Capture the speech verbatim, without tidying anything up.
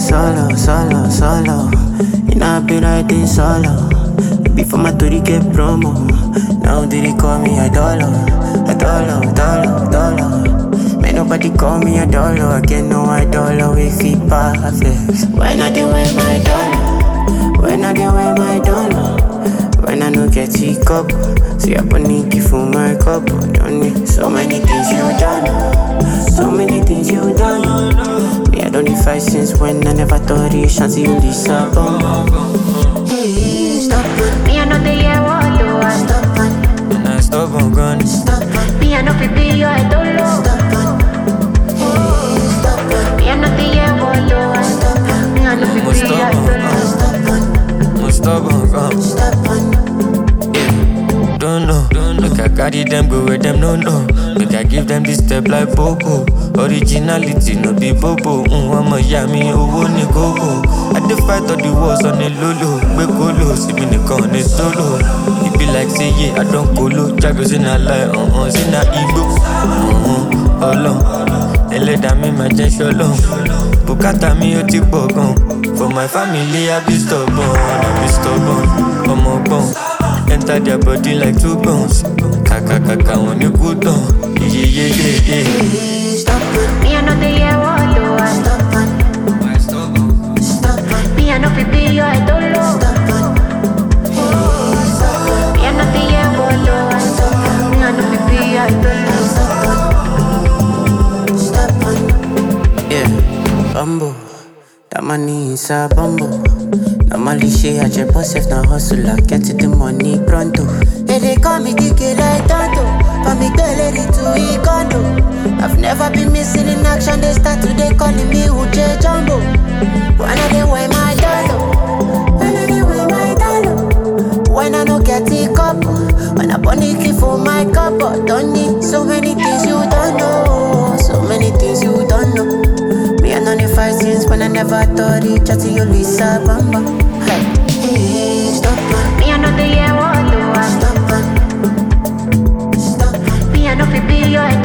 solo, solo, solo. You know I be riding solo. Before my three get promo. Now they call me a dollar, a dollar, dollar, dollar. May nobody call me a dollar. I get no I dollar with it perfect. When I do wear my dollar, when I do wear my dollar. When I no get it cup, see I put Nicky for my cup. Don't need so many things you done, so many things you done. Me I don't need fight since when I never thought it chance you disappoint. Hey, stop it. Me I know the year what do I Stop it. And I stop on gun. Stop it. Me I know fi be your idol. Stop it. Hey, stop it. Me I know the year what do I Stop it. Me I know fi be your idol. Stop it. I'm stop on gun. Stop it. Don't know, make I carry them go where them no know. Make I give them this step like Bobo. Originality no be Bobo. Mm, I'm a yummy, oh ni gogo. I dey fight all the wars on the lolo. We colo, see me nìkan on the solo. It be like say yeah, I don't colo. Jagos in a lie, uh uh, in a ego. Uh uh, alone. Ẹlẹ́dàá mi máa jẹ́ ṣọlọ́n. Bùkátà mi ó ti pọ̀ gan. For my family I be stubborn, I be stubborn. Ọmọ ọgbọ́n. Enter their body like two guns. Kaka kaka on you good on. Yeah yeah yeah yeah. Stop it. Me I know the year what do I Stop it. Stop it. Me I know fi be your idol. Stop it. Me I know the year what do I Me I know fi be your idol. Stop it. Yeah, bumbo. That money is a bumbo. Normally she had your boss if not hustle. I get to the money pronto. Hey, they call me D K like Tonto. For me girl ready to eat condo. I've never been missing in action. They start today calling me Uche Jumbo. When I they wear my dollar, when I they wear my dollar. When I no get it cup, when I bunny key for my cup. Don't need so many things you don't know, so many things you don't know. Me and only five since when I never thought it. Chatty you Lisa Bamba. Hey, hey, stop it. Me I know the year what do I Stop it. Stop it. Me I know fi be your idol.